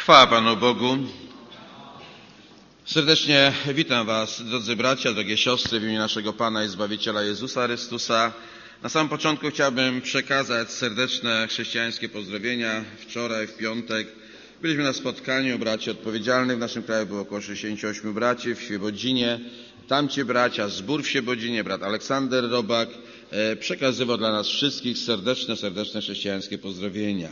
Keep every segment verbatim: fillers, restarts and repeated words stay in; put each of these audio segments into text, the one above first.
Chwała Panu Bogu. Serdecznie witam Was, drodzy bracia, drogie siostry, w imieniu naszego Pana i Zbawiciela Jezusa Chrystusa. Na samym początku chciałbym przekazać serdeczne chrześcijańskie pozdrowienia. Wczoraj, w piątek, byliśmy na spotkaniu braci odpowiedzialnych. W naszym kraju było około sześćdziesięciu ośmiu braci w Świebodzinie. Tamci bracia, zbór w Świebodzinie, brat Aleksander Robak, przekazywał dla nas wszystkich serdeczne, serdeczne chrześcijańskie pozdrowienia.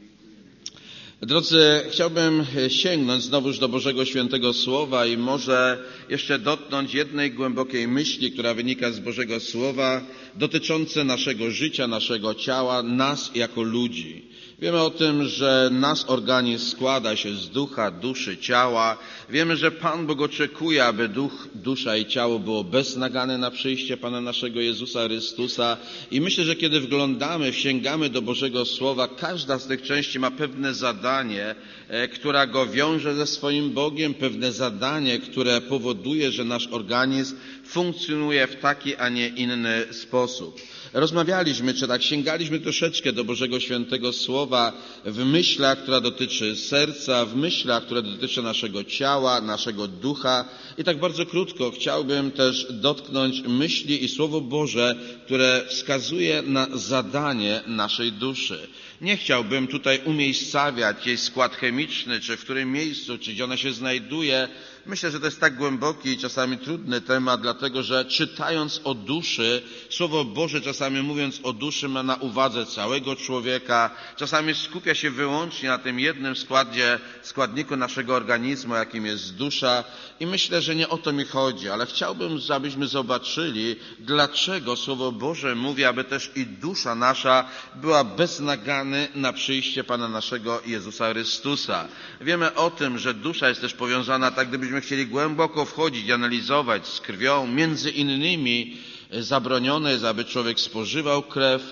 Drodzy, chciałbym sięgnąć znowuż do Bożego Świętego Słowa i może jeszcze dotknąć jednej głębokiej myśli, która wynika z Bożego Słowa, dotyczące naszego życia, naszego ciała, nas jako ludzi. Wiemy o tym, że nasz organizm składa się z ducha, duszy, ciała. Wiemy, że Pan Bóg oczekuje, aby duch, dusza i ciało było beznagane na przyjście Pana naszego Jezusa Chrystusa. I myślę, że kiedy wglądamy, sięgamy do Bożego Słowa, każda z tych części ma pewne zadanie, która go wiąże ze swoim Bogiem, pewne zadanie, które powoduje, że nasz organizm funkcjonuje w taki, a nie inny sposób. Rozmawialiśmy, czy tak sięgaliśmy troszeczkę do Bożego Świętego Słowa w myślach, która dotyczy serca, w myślach, która dotyczy naszego ciała, naszego ducha. I tak bardzo krótko chciałbym też dotknąć myśli i Słowo Boże, które wskazuje na zadanie naszej duszy. Nie chciałbym tutaj umiejscawiać jej skład chemiczny, czy w którym miejscu, czy gdzie ona się znajduje. Myślę, że to jest tak głęboki i czasami trudny temat, dlatego że czytając o duszy, Słowo Boże czasami mówiąc o duszy ma na uwadze całego człowieka, czasami skupia się wyłącznie na tym jednym składzie, składniku naszego organizmu, jakim jest dusza i myślę, że nie o to mi chodzi, ale chciałbym, abyśmy zobaczyli, dlaczego Słowo Boże mówi, aby też i dusza nasza była beznagany na przyjście Pana naszego Jezusa Chrystusa. Wiemy o tym, że dusza jest też powiązana, tak gdybyśmy chcieli głęboko wchodzić i analizować z krwią, między innymi zabronione jest, aby człowiek spożywał krew,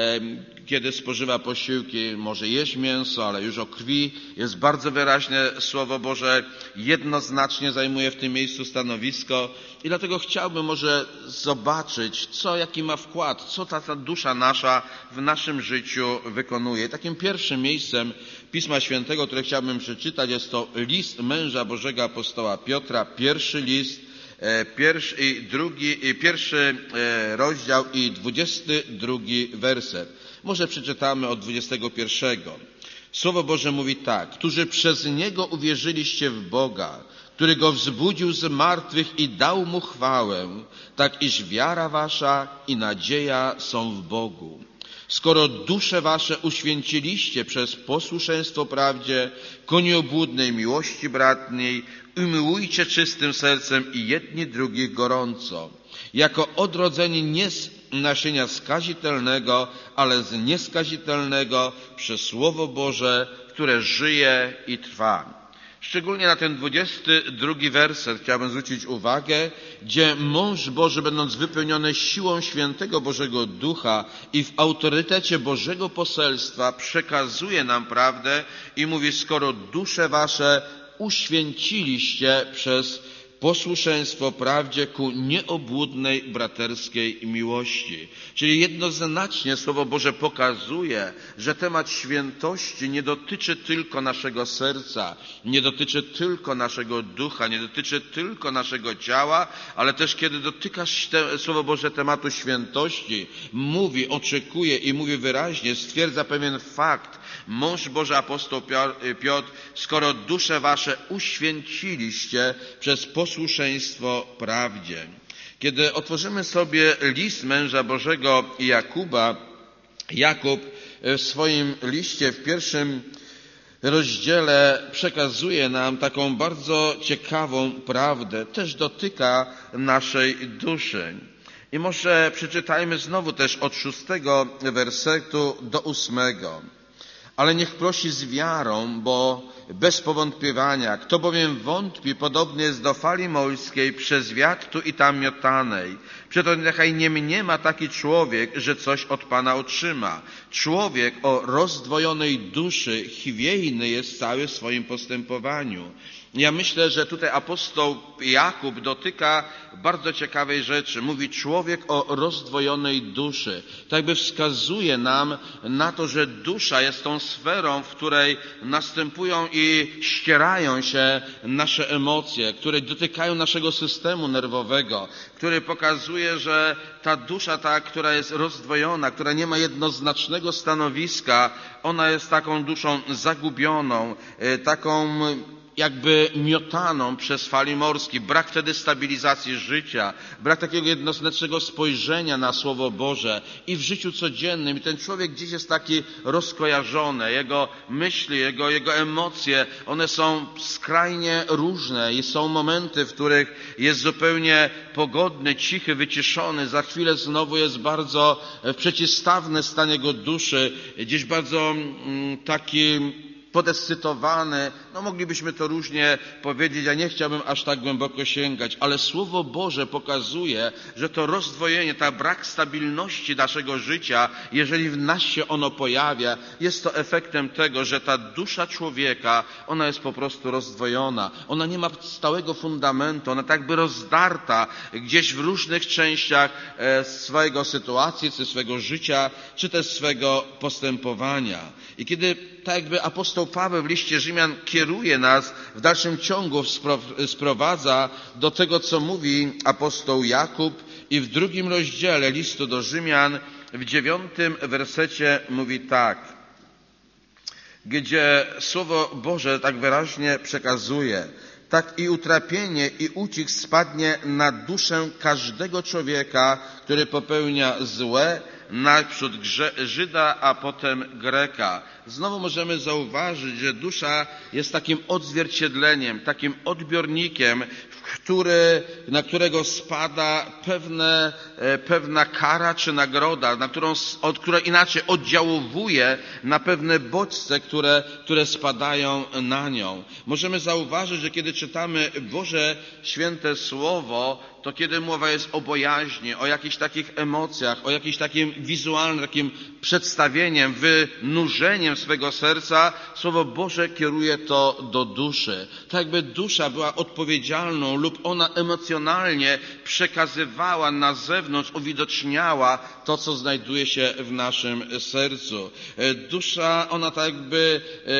kiedy spożywa posiłki, może jeść mięso, ale już o krwi jest bardzo wyraźne Słowo Boże, jednoznacznie zajmuje w tym miejscu stanowisko i dlatego chciałbym może zobaczyć, co, jaki ma wkład, co ta, ta dusza nasza w naszym życiu wykonuje. Takim pierwszym miejscem Pisma Świętego, które chciałbym przeczytać, jest to list męża Bożego apostoła Piotra, pierwszy list, Pierwszy, i drugi, i pierwszy rozdział i dwudziesty drugi werset. Może przeczytamy od dwudziestego pierwszego. Słowo Boże mówi tak. Którzy przez Niego uwierzyliście w Boga, który Go wzbudził z martwych i dał Mu chwałę, tak iż wiara wasza i nadzieja są w Bogu. Skoro dusze wasze uświęciliście przez posłuszeństwo prawdzie, ku nieobłudnej miłości bratniej, umiłujcie czystym sercem i jedni drugich gorąco, jako odrodzeni nie z nasienia skazitelnego, ale z nieskazitelnego przez Słowo Boże, które żyje i trwa. Szczególnie na ten dwudziesty drugi werset chciałbym zwrócić uwagę, gdzie mąż Boży, będąc wypełniony siłą świętego Bożego Ducha i w autorytecie Bożego poselstwa, przekazuje nam prawdę i mówi, skoro dusze wasze uświęciliście przez posłuszeństwo prawdzie ku nieobłudnej braterskiej miłości. Czyli jednoznacznie Słowo Boże pokazuje, że temat świętości nie dotyczy tylko naszego serca, nie dotyczy tylko naszego ducha, nie dotyczy tylko naszego ciała, ale też kiedy dotykasz te, Słowo Boże tematu świętości, mówi, oczekuje i mówi wyraźnie, stwierdza pewien fakt. Mąż Boży apostoł Piotr, skoro dusze wasze uświęciliście przez posłuszeństwo prawdzie. Kiedy otworzymy sobie list męża Bożego Jakuba, Jakub w swoim liście w pierwszym rozdziale przekazuje nam taką bardzo ciekawą prawdę, też dotyka naszej duszy. I może przeczytajmy znowu też od szóstego wersetu do ósmego. Ale niech prosi z wiarą, bo bez powątpiewania. Kto bowiem wątpi, podobny jest do fali morskiej, przez wiatr tu i tam miotanej. Przeto niechaj nie mniema taki człowiek, że coś od Pana otrzyma. Człowiek o rozdwojonej duszy chwiejny jest cały w swoim postępowaniu. Ja myślę, że tutaj apostoł Jakub dotyka bardzo ciekawej rzeczy. Mówi człowiek o rozdwojonej duszy. Tak jakby wskazuje nam na to, że dusza jest tą sferą, w której następują i drogi ścierają się nasze emocje, które dotykają naszego systemu nerwowego, który pokazuje, że ta dusza, ta, która jest rozdwojona, która nie ma jednoznacznego stanowiska, ona jest taką duszą zagubioną, taką jakby miotaną przez fali morskie. Brak wtedy stabilizacji życia, brak takiego jednoznacznego spojrzenia na Słowo Boże i w życiu codziennym. I ten człowiek gdzieś jest taki rozkojarzony. Jego myśli, jego, jego emocje, one są skrajnie różne i są momenty, w których jest zupełnie pogodny, cichy, wyciszony. Za chwilę znowu jest bardzo przeciwstawny stan jego duszy, gdzieś bardzo mm, taki podekscytowany, no moglibyśmy to różnie powiedzieć, ja nie chciałbym aż tak głęboko sięgać, ale Słowo Boże pokazuje, że to rozdwojenie, ta brak stabilności naszego życia, jeżeli w nas się ono pojawia, jest to efektem tego, że ta dusza człowieka, ona jest po prostu rozdwojona. Ona nie ma stałego fundamentu, ona tak jakby rozdarta gdzieś w różnych częściach swojego sytuacji, czy swojego życia, czy też swego postępowania. I kiedy tak jakby apostoł Paweł w liście Rzymian kieruje nas, w dalszym ciągu sprowadza do tego, co mówi apostoł Jakub i w drugim rozdziale listu do Rzymian, w dziewiątym wersecie mówi tak, gdzie Słowo Boże tak wyraźnie przekazuje: tak i utrapienie i ucisk spadnie na duszę każdego człowieka, który popełnia złe, najprzód Żyda, a potem Greka. Znowu możemy zauważyć, że dusza jest takim odzwierciedleniem, takim odbiornikiem, który, na którego spada pewne, pewna kara czy nagroda, na którą, od, która inaczej oddziałuje na pewne bodźce, które, które spadają na nią. Możemy zauważyć, że kiedy czytamy Boże Święte Słowo, to kiedy mowa jest o bojaźni, o jakichś takich emocjach, o jakimś takim wizualnym, takim przedstawieniem, wynurzeniem swego serca, Słowo Boże kieruje to do duszy. Tak jakby dusza była odpowiedzialną lub ona emocjonalnie przekazywała na zewnątrz, uwidoczniała to, co znajduje się w naszym sercu. Dusza, ona tak jakby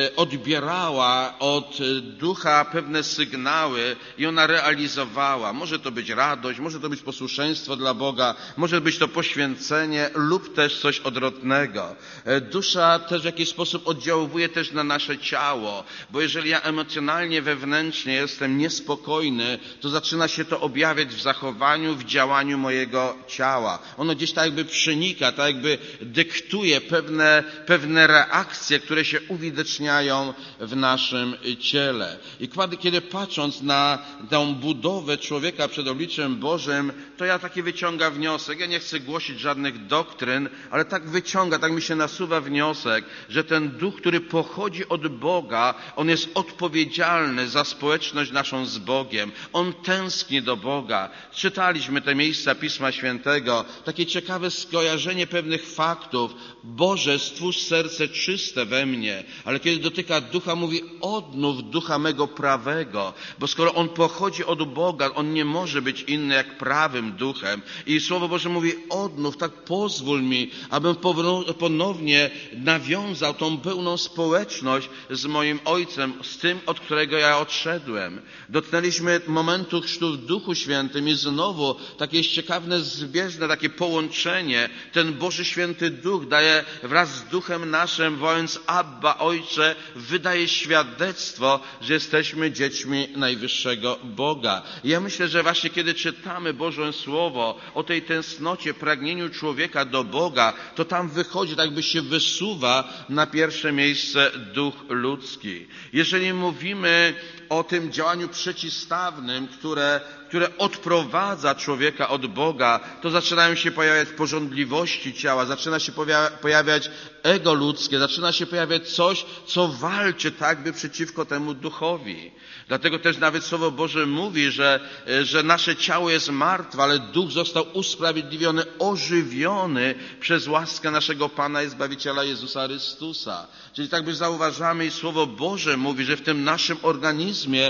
odbierała od ducha pewne sygnały i ona realizowała. Może to być radość, może to być posłuszeństwo dla Boga, może być to poświęcenie lub też coś odwrotnego. Dusza też w jakiś sposób oddziałuje też na nasze ciało, bo jeżeli ja emocjonalnie, wewnętrznie jestem niespokojny, to zaczyna się to objawiać w zachowaniu, w działaniu mojego ciała. Ono gdzieś tak jakby przenika, tak jakby dyktuje pewne, pewne reakcje, które się uwidaczniają w naszym ciele. I kiedy patrząc na tę budowę człowieka przed obliczem Bożym, to ja taki wyciągam wniosek. Ja nie chcę głosić żadnych doktryn, ale tak wyciąga, tak mi się nasuwa wniosek, że ten duch, który pochodzi od Boga, on jest odpowiedzialny za społeczność naszą z Bogiem. On tęskni do Boga. Czytaliśmy te miejsca Pisma Świętego, takie ciekawe skojarzenie pewnych faktów. Boże, stwórz serce czyste we mnie, ale kiedy dotyka ducha, mówi: odnów ducha mego prawego, bo skoro on pochodzi od Boga, on nie może być inny jak prawym duchem. I Słowo Boże mówi: odnów, tak pozwól mi, abym ponownie nawiązał tą pełną społeczność z moim Ojcem, z tym, od którego ja odszedłem. Dotknęliśmy momentu chrztu w Duchu Świętym i znowu takie jest ciekawe, zbieżne takie połączenie. Ten Boży Święty Duch daje wraz z Duchem naszym, wołając Abba, Ojcze, wydaje świadectwo, że jesteśmy dziećmi najwyższego Boga. I ja myślę, że właśnie kiedy czytamy Boże Słowo o tej tęsknocie, pragnieniu człowieka do Boga, to tam wychodzi, tak jakby się wysuwa na pierwsze miejsce duch ludzki. Jeżeli mówimy o tym działaniu przeciwstawnym, które, które odprowadza człowieka od Boga, to zaczynają się pojawiać pożądliwości ciała, zaczyna się pojawiać ego ludzkie, zaczyna się pojawiać coś, co walczy tak by przeciwko temu duchowi. Dlatego też nawet Słowo Boże mówi, że, że nasze ciało jest martwe, ale duch został usprawiedliwiony, ożywiony przez łaskę naszego Pana i Zbawiciela Jezusa Chrystusa. Czyli tak by zauważamy i Słowo Boże mówi, że w tym naszym organizmie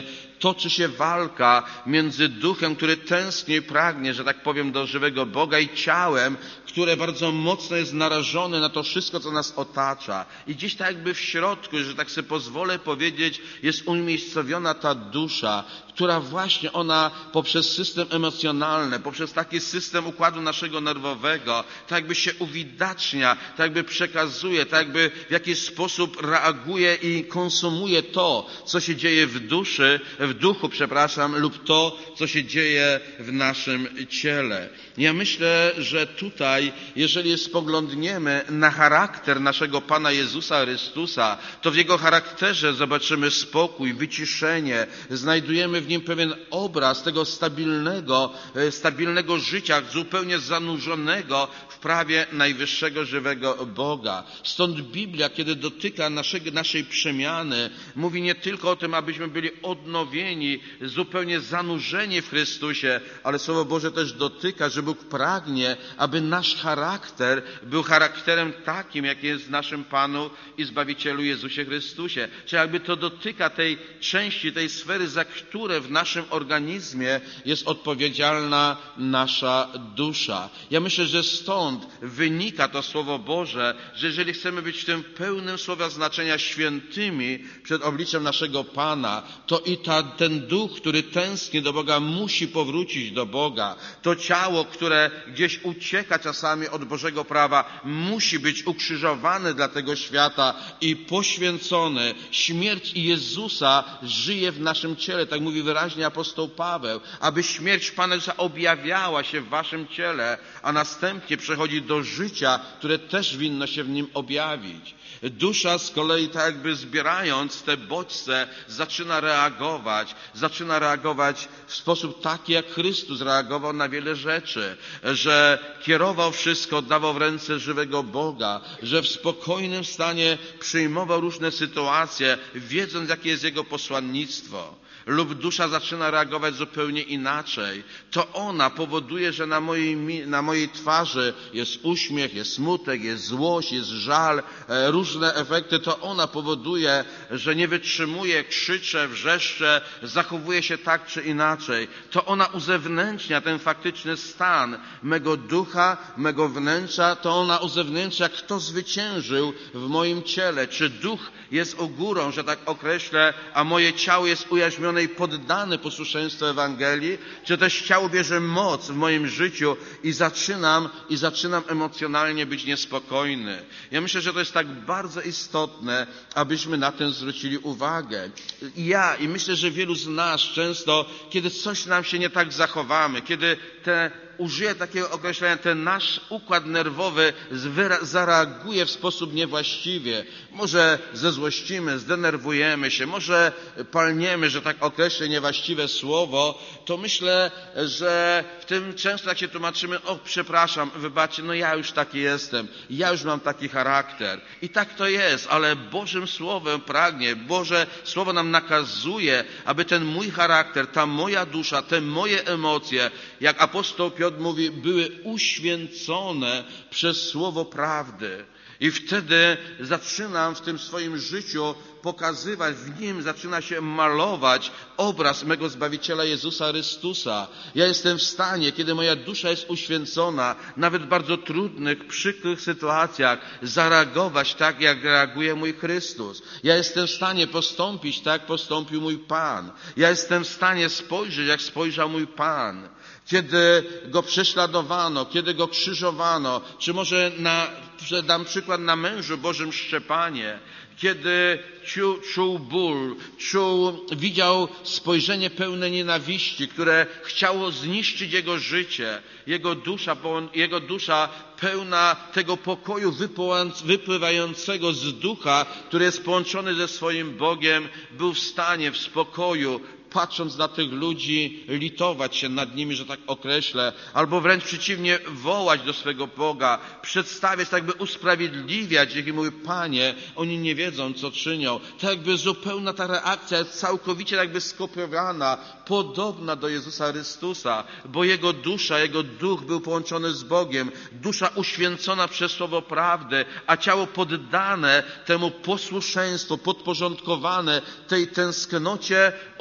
toczy się walka między duchem, który tęskni i pragnie, że tak powiem, do żywego Boga i ciałem, które bardzo mocno jest narażone na to wszystko, co nas otacza. I gdzieś tak jakby w środku, że tak sobie pozwolę powiedzieć, jest umiejscowiona ta dusza, która właśnie ona poprzez system emocjonalny, poprzez taki system układu naszego nerwowego, tak jakby się uwidacznia, tak jakby przekazuje, tak jakby w jakiś sposób reaguje i konsumuje to, co się dzieje w duszy, w duchu, przepraszam, lub to, co się dzieje w naszym ciele. Ja myślę, że tutaj, jeżeli spoglądniemy na charakter naszego Pana Jezusa Chrystusa, to w Jego charakterze zobaczymy spokój, wyciszenie, znajdujemy w Nim pewien obraz tego stabilnego, stabilnego życia, zupełnie zanurzonego w prawie najwyższego, żywego Boga. Stąd Biblia, kiedy dotyka naszego, naszej przemiany, mówi nie tylko o tym, abyśmy byli odnowieni, zupełnie zanurzeni w Chrystusie, ale Słowo Boże też dotyka, że Bóg pragnie, aby nasz charakter był charakterem takim, jaki jest w naszym Panu i Zbawicielu Jezusie Chrystusie. Czyli jakby to dotyka tej części, tej sfery, za które w naszym organizmie jest odpowiedzialna nasza dusza. Ja myślę, że stąd wynika to Słowo Boże, że jeżeli chcemy być w tym pełnym słowa znaczenia świętymi przed obliczem naszego Pana, to i ta, ten duch, który tęskni do Boga, musi powrócić do Boga. To ciało, które gdzieś ucieka czasami od Bożego prawa, musi być ukrzyżowane dla tego świata i poświęcone. Śmierć Jezusa żyje w naszym ciele, tak mówi wyraźnie apostoł Paweł, aby śmierć Pana Jezusa objawiała się w waszym ciele, a następnie przechodzi do życia, które też winno się w nim objawić. Dusza z kolei, tak jakby zbierając te bodźce, zaczyna reagować. Zaczyna reagować w sposób taki, jak Chrystus reagował na wiele rzeczy. Że kierował wszystko, oddawał w ręce żywego Boga. Że w spokojnym stanie przyjmował różne sytuacje, wiedząc, jakie jest Jego posłannictwo. Lub dusza zaczyna reagować zupełnie inaczej. To ona powoduje, że na mojej, na mojej twarzy jest uśmiech, jest smutek, jest złość, jest żal, e, różne efekty. To ona powoduje, że nie wytrzymuję, krzyczę, wrzeszczę, zachowuję się tak czy inaczej. To ona uzewnętrznia ten faktyczny stan mego ducha, mego wnętrza. To ona uzewnętrznia, kto zwyciężył w moim ciele. Czy duch jest u górą, że tak określę, a moje ciało jest ujarzmione i poddane posłuszeństwu Ewangelii, czy też ciało bierze moc w moim życiu i zaczynam, i zaczynam emocjonalnie być niespokojny. Ja myślę, że to jest tak bardzo istotne, abyśmy na tym zwrócili uwagę. I ja, i myślę, że wielu z nas często, kiedy coś nam się nie tak zachowamy, kiedy te użyję takiego określenia, ten nasz układ nerwowy zareaguje w sposób niewłaściwie. Może zezłościmy, zdenerwujemy się, może palniemy, że tak określę niewłaściwe słowo, to myślę, że w tym często jak się tłumaczymy, o przepraszam, wybaczcie, no ja już taki jestem, ja już mam taki charakter. I tak to jest, ale Bożym Słowem pragnie, Boże Słowo nam nakazuje, aby ten mój charakter, ta moja dusza, te moje emocje, jak apostoł Piotr mówi, były uświęcone przez słowo prawdy. I wtedy zaczynam w tym swoim życiu pokazywać, w nim zaczyna się malować obraz mego Zbawiciela Jezusa Chrystusa. Ja jestem w stanie, kiedy moja dusza jest uświęcona, nawet w bardzo trudnych, przykrych sytuacjach, zareagować tak, jak reaguje mój Chrystus. Ja jestem w stanie postąpić tak, jak postąpił mój Pan. Ja jestem w stanie spojrzeć, jak spojrzał mój Pan. Kiedy Go prześladowano, kiedy Go krzyżowano, czy może na, dam przykład na mężu Bożym Szczepanie, kiedy czuł, czuł ból, czuł, widział spojrzenie pełne nienawiści, które chciało zniszczyć jego życie, jego dusza, jego dusza pełna tego pokoju wypływającego z ducha, który jest połączony ze swoim Bogiem, był w stanie w spokoju, patrząc na tych ludzi, litować się nad nimi, że tak określę, albo wręcz przeciwnie, wołać do swego Boga, przedstawiać, tak by usprawiedliwiać ich i mówić, Panie, oni nie wiedzą, co czynią. Tak jakby zupełna ta reakcja jest całkowicie jakby skopiowana, podobna do Jezusa Chrystusa, bo Jego dusza, Jego duch był połączony z Bogiem, dusza uświęcona przez słowo prawdy, a ciało poddane temu posłuszeństwu, podporządkowane tej tęsknocie oczekiwania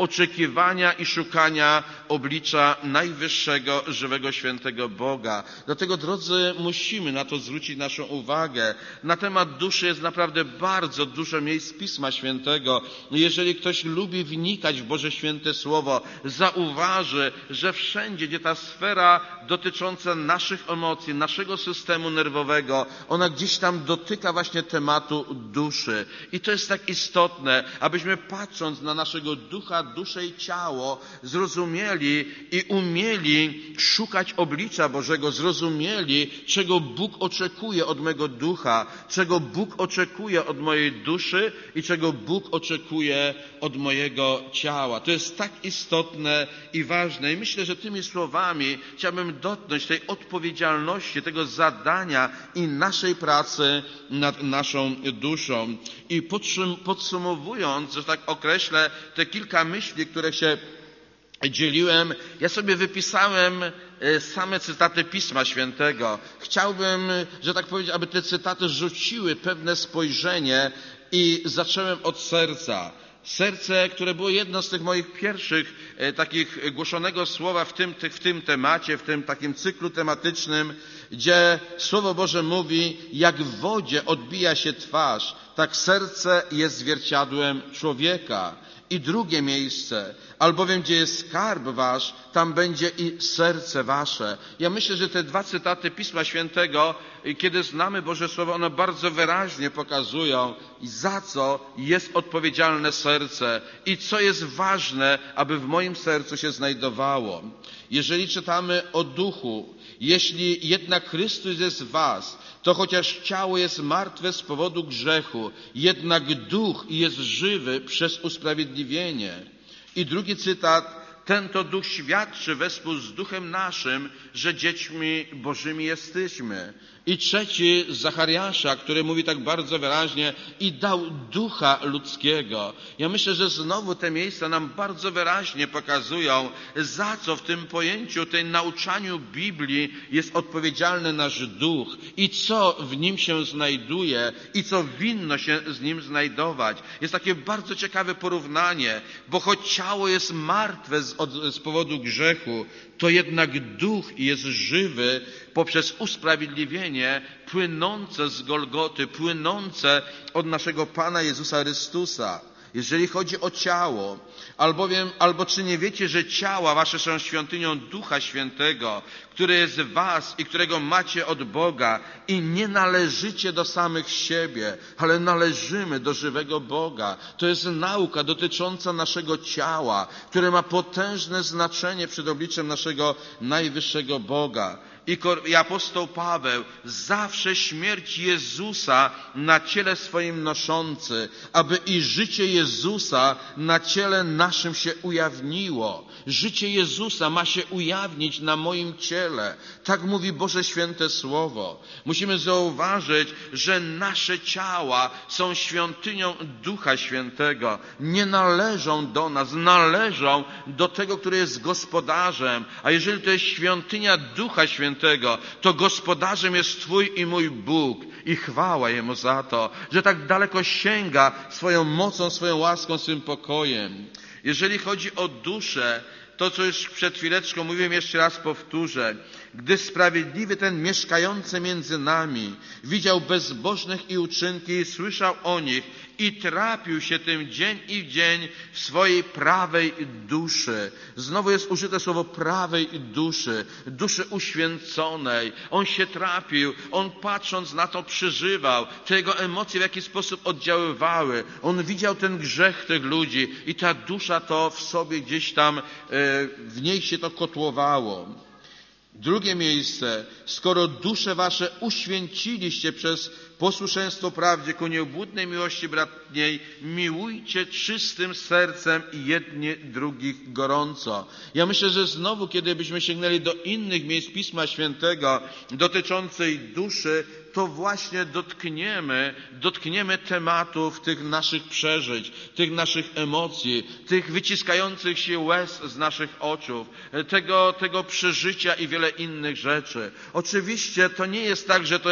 oczekiwania i szukania oblicza najwyższego, żywego, świętego Boga. Dlatego, drodzy, musimy na to zwrócić naszą uwagę. Na temat duszy jest naprawdę bardzo dużo miejsc Pisma Świętego. Jeżeli ktoś lubi wnikać w Boże Święte Słowo, zauważy, że wszędzie, gdzie ta sfera dotycząca naszych emocji, naszego systemu nerwowego, ona gdzieś tam dotyka właśnie tematu duszy. I to jest tak istotne, abyśmy patrząc na naszego ducha, duszę i ciało, zrozumieli i umieli szukać oblicza Bożego, zrozumieli, czego Bóg oczekuje od mego ducha, czego Bóg oczekuje od mojej duszy i czego Bóg oczekuje od mojego ciała. To jest tak istotne i ważne. I myślę, że tymi słowami chciałbym dotknąć tej odpowiedzialności, tego zadania i naszej pracy nad naszą duszą. I podsumowując, że tak określę, te kilka myśli, które się dzieliłem, ja sobie wypisałem same cytaty Pisma Świętego. Chciałbym, że tak powiedzieć, aby te cytaty rzuciły pewne spojrzenie i zacząłem od serca. Serce, które było jedno z tych moich pierwszych e, takich głoszonego słowa w tym, w tym temacie, w tym takim cyklu tematycznym, gdzie Słowo Boże mówi, jak w wodzie odbija się twarz, tak serce jest zwierciadłem człowieka. I drugie miejsce, albowiem gdzie jest skarb wasz, tam będzie i serce wasze. Ja myślę, że te dwa cytaty Pisma Świętego, kiedy znamy Boże Słowo, one bardzo wyraźnie pokazują, za co jest odpowiedzialne serce i co jest ważne, aby w moim sercu się znajdowało. Jeżeli czytamy o duchu, jeśli jednak Chrystus jest w was, to chociaż ciało jest martwe z powodu grzechu, jednak duch jest żywy przez usprawiedliwienie. I drugi cytat, ten to duch świadczy wespół z duchem naszym, że dziećmi Bożymi jesteśmy. I trzeci z Zachariasza, który mówi tak bardzo wyraźnie, i dał ducha ludzkiego. Ja myślę, że znowu te miejsca nam bardzo wyraźnie pokazują, za co w tym pojęciu, tej nauczaniu Biblii jest odpowiedzialny nasz duch i co w nim się znajduje i co winno się z nim znajdować. Jest takie bardzo ciekawe porównanie, bo choć ciało jest martwe z, od, z powodu grzechu, to jednak duch jest żywy poprzez usprawiedliwienie płynące z Golgoty, płynące od naszego Pana Jezusa Chrystusa. Jeżeli chodzi o ciało, albowiem, albo czy nie wiecie, że ciała wasze są świątynią Ducha Świętego, który jest w was i którego macie od Boga i nie należycie do samych siebie, ale należymy do żywego Boga. To jest nauka dotycząca naszego ciała, które ma potężne znaczenie przed obliczem naszego najwyższego Boga. I apostoł Paweł zawsze śmierć Jezusa na ciele swoim noszący, aby i życie Jezusa na ciele naszym się ujawniło. Życie Jezusa ma się ujawnić na moim ciele. Tak mówi Boże Święte Słowo. Musimy zauważyć, że nasze ciała są świątynią Ducha Świętego. Nie należą do nas, należą do tego, który jest gospodarzem. A jeżeli to jest świątynia Ducha Świętego, to gospodarzem jest Twój i mój Bóg i chwała Jemu za to, że tak daleko sięga swoją mocą, swoją łaską, swym pokojem. Jeżeli chodzi o duszę, to co już przed chwileczką mówiłem, jeszcze raz powtórzę. Gdy sprawiedliwy ten mieszkający między nami widział bezbożnych i uczynki i słyszał o nich i trapił się tym dzień i dzień w swojej prawej duszy. Znowu jest użyte słowo prawej duszy, duszy uświęconej. On się trapił, on patrząc na to przeżywał, te jego emocje w jakiś sposób oddziaływały. On widział ten grzech tych ludzi i ta dusza to w sobie gdzieś tam, w niej się to kotłowało. Drugie miejsce, skoro dusze wasze uświęciliście przez posłuszeństwo prawdzie ku nieobłudnej miłości bratniej, miłujcie czystym sercem i jedni drugich gorąco. Ja myślę, że znowu, kiedy byśmy sięgnęli do innych miejsc Pisma Świętego dotyczącej duszy, to właśnie dotkniemy, dotkniemy tematów tych naszych przeżyć, tych naszych emocji, tych wyciskających się łez z naszych oczu, tego, tego przeżycia i wiele innych rzeczy. Oczywiście to nie jest tak, że to jest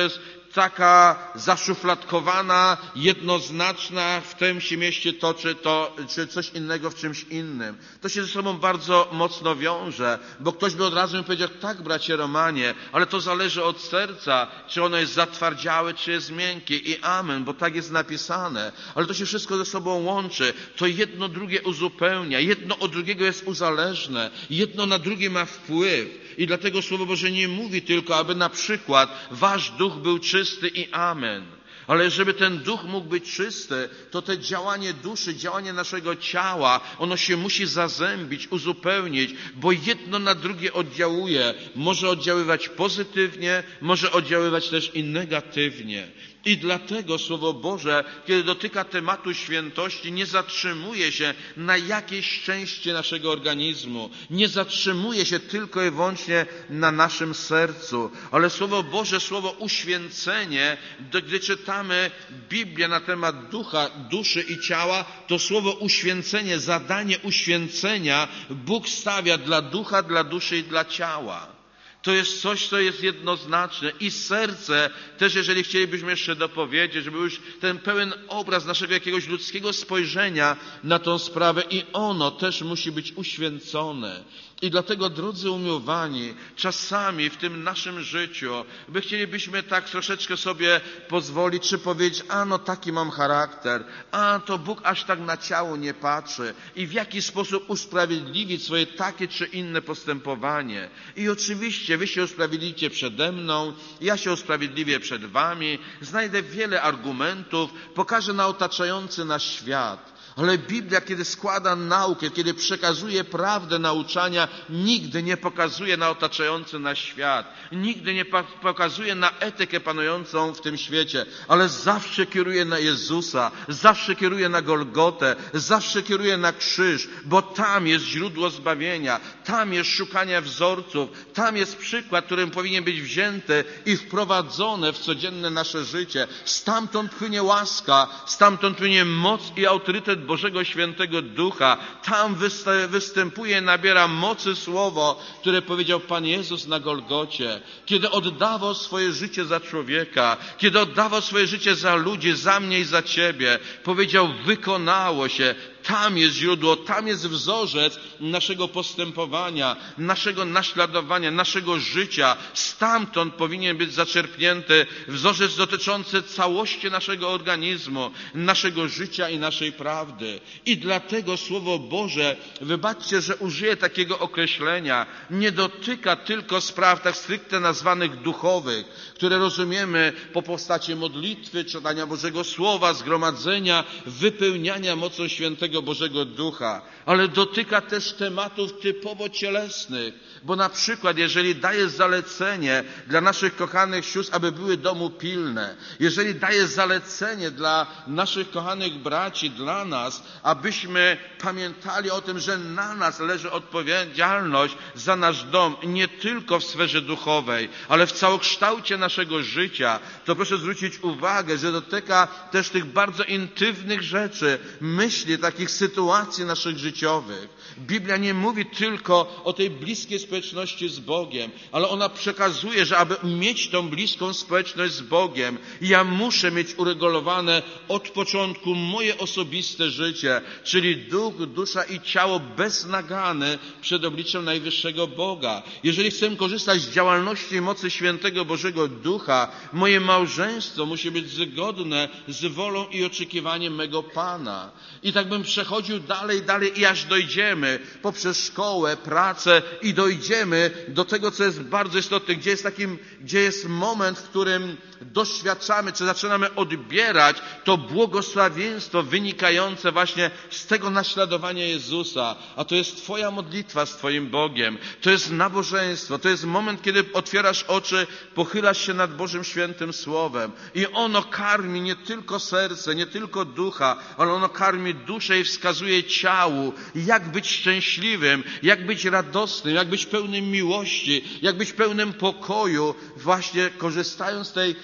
taka zaszufladkowana, jednoznaczna, w tym się mieści to czy, to, czy coś innego w czymś innym. To się ze sobą bardzo mocno wiąże, bo ktoś by od razu mi powiedział, tak bracie Romanie, ale to zależy od serca, czy ono jest zatwardziałe, czy jest miękkie i amen, bo tak jest napisane. Ale to się wszystko ze sobą łączy. To jedno drugie uzupełnia, jedno od drugiego jest uzależne, jedno na drugie ma wpływ. I dlatego Słowo Boże nie mówi tylko, aby na przykład wasz duch był czysty i amen. Ale żeby ten duch mógł być czysty, to te działanie duszy, działanie naszego ciała, ono się musi zazębić, uzupełnić, bo jedno na drugie oddziałuje. Może oddziaływać pozytywnie, może oddziaływać też i negatywnie. I dlatego Słowo Boże, kiedy dotyka tematu świętości, nie zatrzymuje się na jakiejś części naszego organizmu. Nie zatrzymuje się tylko i wyłącznie na naszym sercu. Ale Słowo Boże, słowo uświęcenie, gdy czytamy Biblię na temat ducha, duszy i ciała, to słowo uświęcenie, zadanie uświęcenia Bóg stawia dla ducha, dla duszy i dla ciała. To jest coś, co jest jednoznaczne. I serce też, jeżeli chcielibyśmy jeszcze dopowiedzieć, żeby już ten pełen obraz naszego jakiegoś ludzkiego spojrzenia na tą sprawę i ono też musi być uświęcone. I dlatego, drodzy umiłowani, czasami w tym naszym życiu, my chcielibyśmy tak troszeczkę sobie pozwolić, czy powiedzieć, a no taki mam charakter, a to Bóg aż tak na ciało nie patrzy i w jaki sposób usprawiedliwić swoje takie czy inne postępowanie. I oczywiście wy się usprawiedliwicie przede mną, ja się usprawiedliwię przed wami, znajdę wiele argumentów, pokażę na otaczający nas świat. Ale Biblia, kiedy składa naukę, kiedy przekazuje prawdę nauczania, nigdy nie pokazuje na otaczający nas świat. Nigdy nie pokazuje na etykę panującą w tym świecie, ale zawsze kieruje na Jezusa, zawsze kieruje na Golgotę, zawsze kieruje na krzyż, bo tam jest źródło zbawienia, tam jest szukanie wzorców, tam jest przykład, którym powinien być wzięty i wprowadzone w codzienne nasze życie. Stamtąd płynie łaska, stamtąd płynie moc i autorytet Bożego Świętego Ducha. Tam występuje, nabiera mocy słowo, które powiedział Pan Jezus na Golgocie. Kiedy oddawał swoje życie za człowieka, kiedy oddawał swoje życie za ludzi, za mnie i za ciebie, powiedział, wykonało się. Tam jest źródło, tam jest wzorzec naszego postępowania, naszego naśladowania, naszego życia. Stamtąd powinien być zaczerpnięty wzorzec dotyczący całości naszego organizmu, naszego życia i naszej prawdy. I dlatego Słowo Boże, wybaczcie, że użyję takiego określenia, nie dotyka tylko spraw tak stricte nazwanych duchowych, które rozumiemy po postaci modlitwy, czytania Bożego Słowa, zgromadzenia, wypełniania mocą Świętego Bożego Ducha, ale dotyka też tematów typowo cielesnych, bo na przykład jeżeli daje zalecenie dla naszych kochanych sióstr, aby były domu pilne, jeżeli daje zalecenie dla naszych kochanych braci, dla nas, abyśmy pamiętali o tym, że na nas leży odpowiedzialność za nasz dom, nie tylko w sferze duchowej, ale w całokształcie naszego życia, to proszę zwrócić uwagę, że dotyka też tych bardzo intymnych rzeczy, myśli, takich sytuacji naszych życiowych. Biblia nie mówi tylko o tej bliskiej społeczności z Bogiem, ale ona przekazuje, że aby mieć tą bliską społeczność z Bogiem, ja muszę mieć uregulowane od początku moje osobiste życie, czyli duch, dusza i ciało bez nagany przed obliczem najwyższego Boga. Jeżeli chcę korzystać z działalności i mocy Świętego Bożego Ducha, moje małżeństwo musi być zgodne z wolą i oczekiwaniem mego Pana. I tak bym przechodził dalej, dalej i aż dojdziemy poprzez szkołę, pracę i dojdziemy do tego, co jest bardzo istotne, gdzie jest takim, gdzie jest moment, w którym doświadczamy, czy zaczynamy odbierać to błogosławieństwo wynikające właśnie z tego naśladowania Jezusa. A to jest Twoja modlitwa z Twoim Bogiem. To jest nabożeństwo. To jest moment, kiedy otwierasz oczy, pochylasz się nad Bożym Świętym Słowem. I ono karmi nie tylko serce, nie tylko ducha, ale ono karmi duszę i wskazuje ciału, jak być szczęśliwym, jak być radosnym, jak być pełnym miłości, jak być pełnym pokoju, właśnie korzystając z tej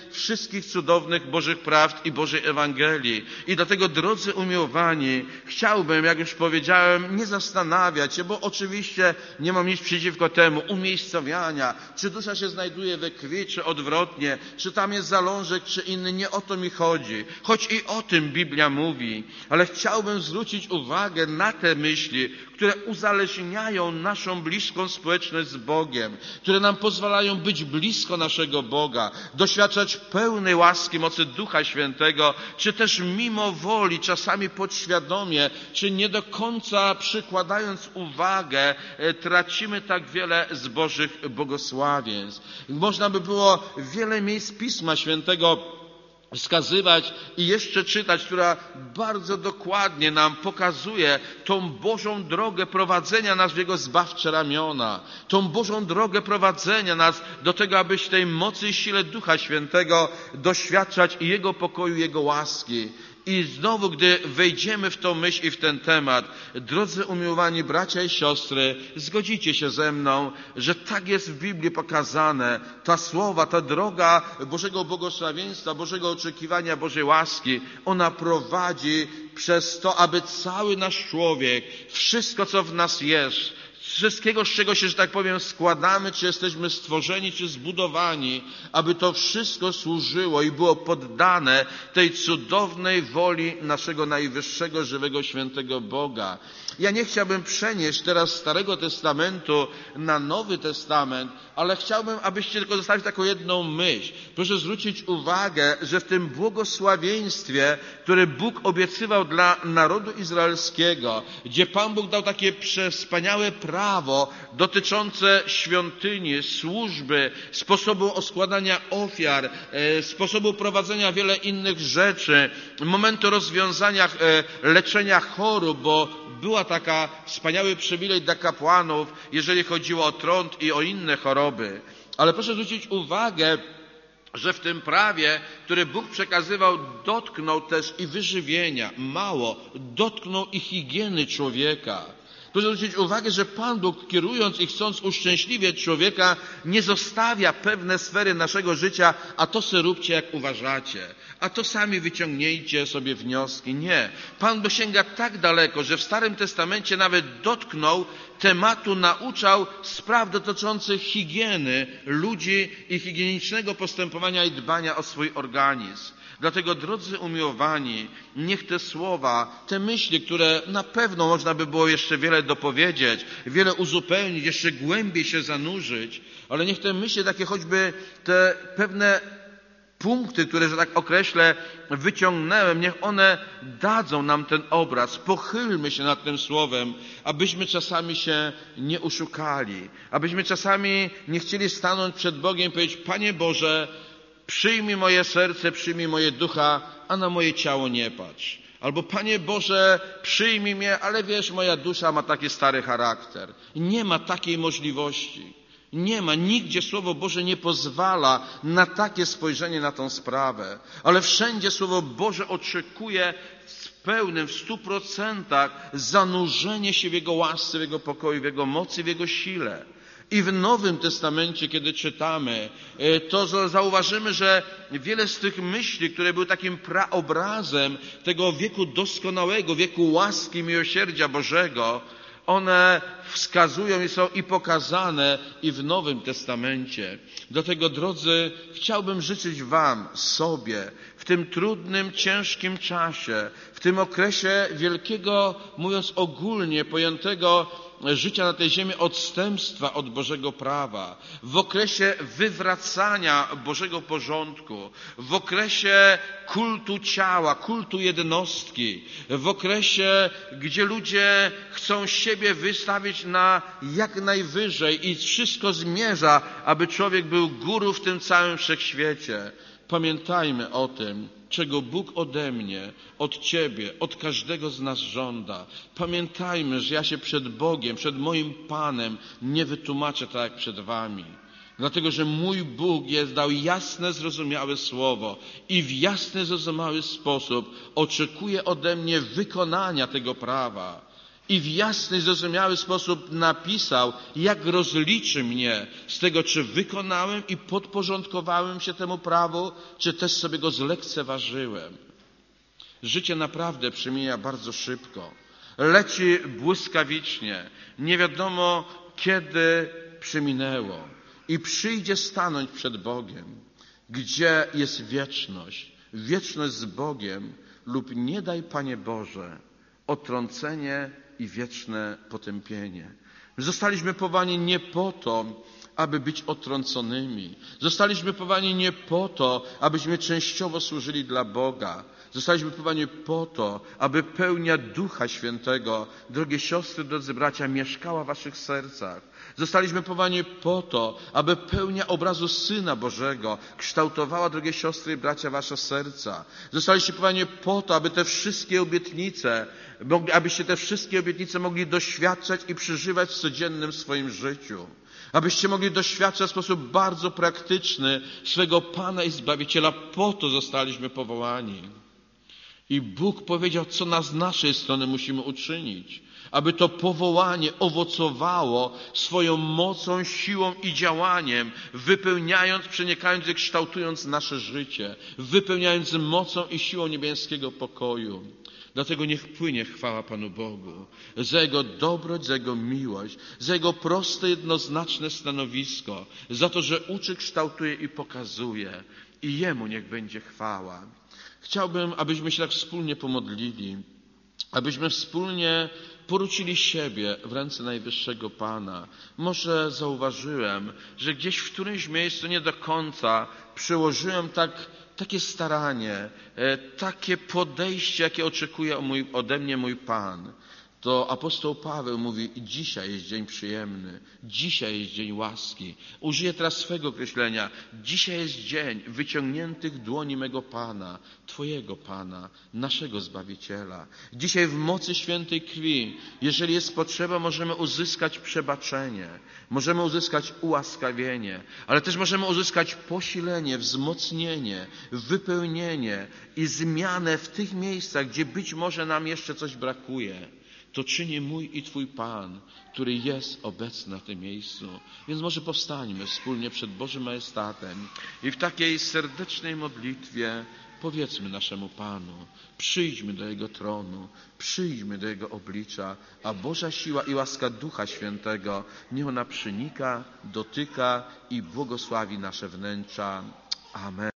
wszystkich cudownych Bożych prawd i Bożej Ewangelii. I dlatego, drodzy umiłowani, chciałbym, jak już powiedziałem, nie zastanawiać się, bo oczywiście nie mam nic przeciwko temu, umiejscowiania, czy dusza się znajduje we krwi, czy odwrotnie, czy tam jest zalążek, czy inny, nie o to mi chodzi. Choć i o tym Biblia mówi, ale chciałbym zwrócić uwagę na te myśli, które uzależniają naszą bliską społeczność z Bogiem, które nam pozwalają być blisko naszego Boga, doświadczać pełnej łaski, mocy Ducha Świętego, czy też mimo woli, czasami podświadomie, czy nie do końca przykładając uwagę, tracimy tak wiele z Bożych błogosławieństw. Można by było wiele miejsc Pisma Świętego wskazywać i jeszcze czytać, która bardzo dokładnie nam pokazuje tą Bożą drogę prowadzenia nas w Jego zbawcze ramiona, tą Bożą drogę prowadzenia nas do tego, abyś tej mocy i sile Ducha Świętego doświadczać i Jego pokoju, Jego łaski. I znowu, gdy wejdziemy w tą myśl i w ten temat, drodzy umiłowani bracia i siostry, zgodzicie się ze mną, że tak jest w Biblii pokazane. Ta słowa, ta droga Bożego błogosławieństwa, Bożego oczekiwania, Bożej łaski, ona prowadzi przez to, aby cały nasz człowiek, wszystko co w nas jest, wszystkiego, z czego się, że tak powiem, składamy, czy jesteśmy stworzeni, czy zbudowani, aby to wszystko służyło i było poddane tej cudownej woli naszego najwyższego, żywego, świętego Boga. Ja nie chciałbym przenieść teraz Starego Testamentu na Nowy Testament, ale chciałbym, abyście tylko zostawić taką jedną myśl. Proszę zwrócić uwagę, że w tym błogosławieństwie, które Bóg obiecywał dla narodu izraelskiego, gdzie Pan Bóg dał takie wspaniałe prawo dotyczące świątyni, służby, sposobu składania ofiar, sposobu prowadzenia wiele innych rzeczy, momentu rozwiązania leczenia chorób, bo była taka wspaniały przywilej dla kapłanów, jeżeli chodziło o trąd i o inne choroby. Ale proszę zwrócić uwagę, że w tym prawie, które Bóg przekazywał, dotknął też i wyżywienia. Mało, dotknął i higieny człowieka. Proszę zwrócić uwagę, że Pan Bóg, kierując i chcąc uszczęśliwiać człowieka, nie zostawia pewne sfery naszego życia, a to se róbcie jak uważacie, a to sami wyciągnijcie sobie wnioski. Nie. Pan Bóg sięga tak daleko, że w Starym Testamencie nawet dotknął tematu, nauczał spraw dotyczących higieny ludzi i higienicznego postępowania i dbania o swój organizm. Dlatego, drodzy umiłowani, niech te słowa, te myśli, które na pewno można by było jeszcze wiele dopowiedzieć, wiele uzupełnić, jeszcze głębiej się zanurzyć, ale niech te myśli, takie choćby te pewne punkty, które, że tak określę, wyciągnąłem, niech one dadzą nam ten obraz. Pochylmy się nad tym słowem, abyśmy czasami się nie uszukali, abyśmy czasami nie chcieli stanąć przed Bogiem i powiedzieć: Panie Boże, przyjmij moje serce, przyjmij moje ducha, a na moje ciało nie patrz. Albo: Panie Boże, przyjmij mnie, ale wiesz, moja dusza ma taki stary charakter. Nie ma takiej możliwości. Nie ma. Nigdzie Słowo Boże nie pozwala na takie spojrzenie na tą sprawę. Ale wszędzie Słowo Boże oczekuje w pełnym, w stu procentach zanurzenie się w Jego łasce, w Jego pokoju, w Jego mocy, w Jego sile. I w Nowym Testamencie, kiedy czytamy, to zauważymy, że wiele z tych myśli, które były takim praobrazem tego wieku doskonałego, wieku łaski, miłosierdzia Bożego, one wskazują i są i pokazane i w Nowym Testamencie. Dlatego, drodzy, chciałbym życzyć wam, sobie, w tym trudnym, ciężkim czasie, w tym okresie wielkiego, mówiąc ogólnie pojętego, życia na tej ziemi, odstępstwa od Bożego prawa, w okresie wywracania Bożego porządku, w okresie kultu ciała, kultu jednostki, w okresie, gdzie ludzie chcą siebie wystawić na jak najwyżej i wszystko zmierza, aby człowiek był guru w tym całym wszechświecie. Pamiętajmy o tym, czego Bóg ode mnie, od ciebie, od każdego z nas żąda. Pamiętajmy, że ja się przed Bogiem, przed moim Panem nie wytłumaczę tak jak przed wami. Dlatego, że mój Bóg jest dał jasne, zrozumiałe słowo i w jasny, zrozumiały sposób oczekuje ode mnie wykonania tego prawa. I w jasny, zrozumiały sposób napisał, jak rozliczy mnie z tego, czy wykonałem i podporządkowałem się temu prawu, czy też sobie go zlekceważyłem. Życie naprawdę przemija bardzo szybko. Leci błyskawicznie. Nie wiadomo, kiedy przeminęło. I przyjdzie stanąć przed Bogiem, gdzie jest wieczność. Wieczność z Bogiem lub nie daj, Panie Boże, otrącenie i wieczne potępienie. Zostaliśmy powołani nie po to, aby być otrąconymi. Zostaliśmy powołani nie po to, abyśmy częściowo służyli dla Boga. Zostaliśmy powołani po to, aby pełnia Ducha Świętego, drogie siostry, drodzy bracia, mieszkała w waszych sercach. Zostaliśmy powołani po to, aby pełnia obrazu Syna Bożego kształtowała, drogie siostry i bracia, wasze serca. Zostaliście powołani po to, aby te wszystkie obietnice, abyście te wszystkie obietnice mogli doświadczać i przeżywać w codziennym swoim życiu. Abyście mogli doświadczać w sposób bardzo praktyczny swego Pana i Zbawiciela. Po to zostaliśmy powołani. I Bóg powiedział, co na z naszej strony musimy uczynić, aby to powołanie owocowało swoją mocą, siłą i działaniem, wypełniając, przenikając i kształtując nasze życie, wypełniając mocą i siłą niebieskiego pokoju. Dlatego niech płynie chwała Panu Bogu za Jego dobroć, za Jego miłość, za Jego proste, jednoznaczne stanowisko, za to, że uczy, kształtuje i pokazuje. I Jemu niech będzie chwała. Chciałbym, abyśmy się tak wspólnie pomodlili, abyśmy wspólnie poruczyli siebie w ręce Najwyższego Pana. Może zauważyłem, że gdzieś w którymś miejscu nie do końca przyłożyłem tak, takie staranie, takie podejście, jakie oczekuje ode mnie mój Pan. To apostoł Paweł mówi, dzisiaj jest dzień przyjemny, dzisiaj jest dzień łaski. Użyję teraz swego określenia. Dzisiaj jest dzień wyciągniętych dłoni mego Pana, Twojego Pana, naszego Zbawiciela. Dzisiaj w mocy świętej krwi, jeżeli jest potrzeba, możemy uzyskać przebaczenie, możemy uzyskać ułaskawienie, ale też możemy uzyskać posilenie, wzmocnienie, wypełnienie i zmianę w tych miejscach, gdzie być może nam jeszcze coś brakuje. To czyni mój i Twój Pan, który jest obecny na tym miejscu. Więc może powstańmy wspólnie przed Bożym Majestatem i w takiej serdecznej modlitwie powiedzmy naszemu Panu, przyjdźmy do Jego tronu, przyjdźmy do Jego oblicza, a Boża siła i łaska Ducha Świętego niech ona przenika, dotyka i błogosławi nasze wnętrza. Amen.